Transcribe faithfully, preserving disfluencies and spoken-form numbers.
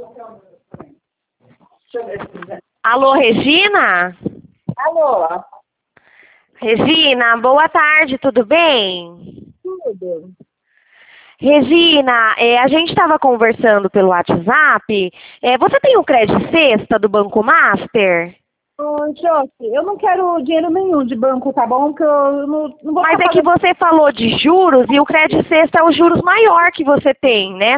Alô, Regina? Alô? Regina, boa tarde, tudo bem? Tudo. Regina, é, a gente estava conversando pelo WhatsApp. É, você tem o Credit Sexta do Banco Master? Ô, Josi, eu não quero dinheiro nenhum de banco, tá bom? Porque eu não, não vou Mas ficar é que pagando. você falou de juros e o Credit Sexta é o juros maior que você tem, né?